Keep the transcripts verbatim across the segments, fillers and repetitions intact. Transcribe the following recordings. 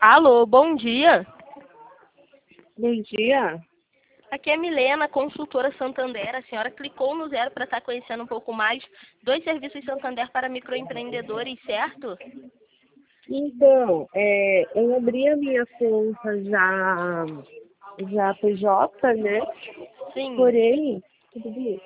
Alô, bom dia. Bom dia. Aqui é Milena, consultora Santander. A senhora clicou no zero para estar conhecendo um pouco mais dois serviços Santander para microempreendedores, certo? Então, é, eu abri a minha conta já, já P J, né? Sim. Porém, tudo bem?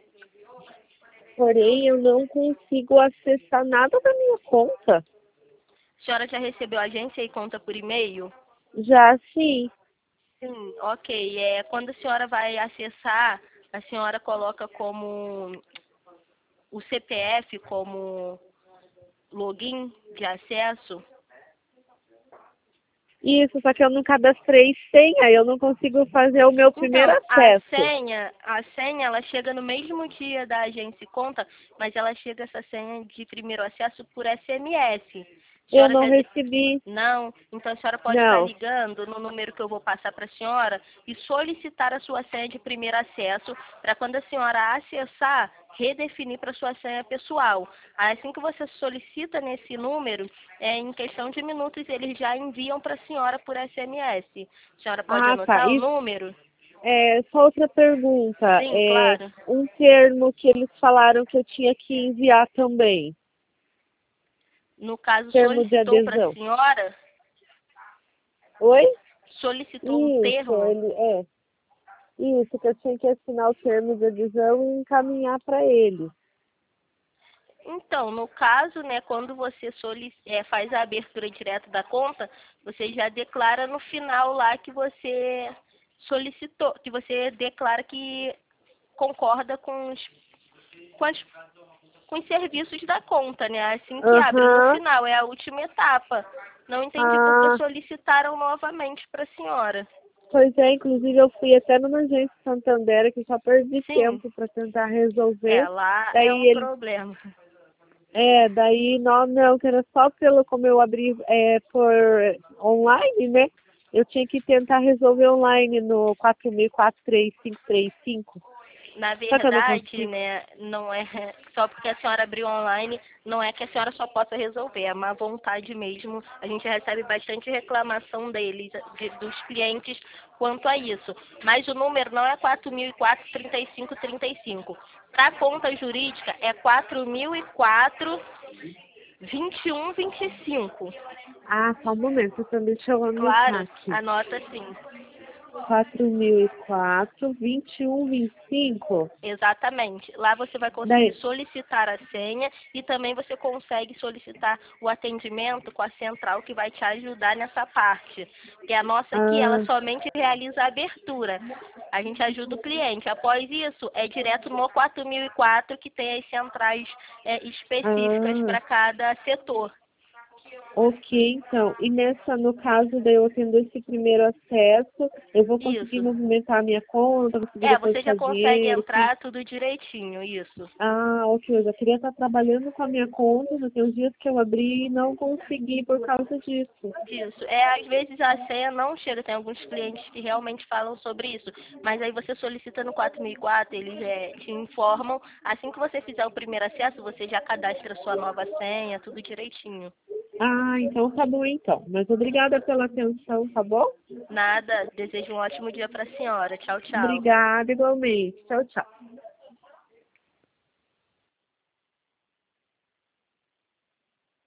Porém, eu não consigo acessar nada da minha conta. A senhora já recebeu agência e conta por e-mail? Já sim. Sim, ok. É, quando a senhora vai acessar, a senhora coloca como o C P F como login de acesso. Isso, só que eu não cadastrei senha, eu não consigo fazer o meu primeiro Então, a acesso. senha, a senha, ela chega no mesmo dia da agência e conta, mas ela chega essa senha de primeiro acesso por S M S. A Eu senhora não já de- recebi. Não, então a senhora pode estar Não. ligando no número que eu vou passar para a senhora e solicitar a sua senha de primeiro acesso para quando a senhora acessar, redefinir para sua senha pessoal. Assim que você solicita nesse número, é, em questão de minutos eles já enviam para a senhora por S M S. A senhora pode Ah, tá. anotar o Isso, número? é, só outra pergunta. Sim, É claro. um termo que eles falaram que eu tinha que enviar também. No caso, Termo de solicitou para a adesão. senhora? Oi? Solicitou um Isso, termo? ele é. Isso, que eu tinha que assinar o termo de adesão e encaminhar para ele. Então, no caso, né, quando você solic... é, faz a abertura direto da conta, você já declara no final lá que você solicitou, que você declara que concorda com os, com as- com os serviços da conta, né? Assim que abre no Aham. final, é a última etapa. Não entendi por que Ah, solicitaram novamente para a senhora. pois é, inclusive eu fui até numa agência Santander que só perdi Sim, tempo para tentar é, resolver. lá é Daí um ele, problema. é, daí não, não, que era só pelo como eu abri é, por online, né? Eu tinha que tentar resolver online no quatro mil e quatro três cinco três cinco. Na Só que eu não verdade, consigo. né, não é só porque a senhora abriu online, não é que a senhora só possa resolver, é má vontade mesmo. A gente recebe bastante reclamação deles, de- dos clientes, quanto a isso. Mas o número não é quatro mil e quatro, trinta e cinco, trinta e cinco. Para a conta jurídica é quatro mil e quatro, vinte e um, vinte e cinco. Ah, só um momento, então deixa eu anotar Claro, aqui. anota sim. quatro mil e quatro, vinte e um, vinte e cinco. Exatamente. Lá você vai conseguir Daí, solicitar a senha e também você consegue solicitar o atendimento com a central que vai te ajudar nessa parte. Porque a nossa aqui, ela ah, somente realiza a abertura. A gente ajuda o cliente. Após isso, é direto no quatro mil e quatro que tem as centrais é, específicas ah, para cada setor. ok, então. E nessa, no caso, daí eu tendo esse primeiro acesso, eu vou conseguir Isso. movimentar a minha conta, conseguir É, você já depositar consegue dinheiro, sim. entrar tudo direitinho, isso. Ah, ok, eu já queria estar trabalhando com a minha conta, já tem uns dias que eu abri e não consegui por causa disso. Disso. É, às vezes a senha não chega, tem alguns clientes que realmente falam sobre isso, mas aí você solicita no quatro mil e quatro, eles é, te informam, assim que você fizer o primeiro acesso, você já cadastra sua nova senha, tudo direitinho. Ah, então tá bom então. Mas obrigada pela atenção, tá bom? Nada, desejo um ótimo dia para a senhora. Tchau, tchau. Obrigada igualmente. Tchau, tchau.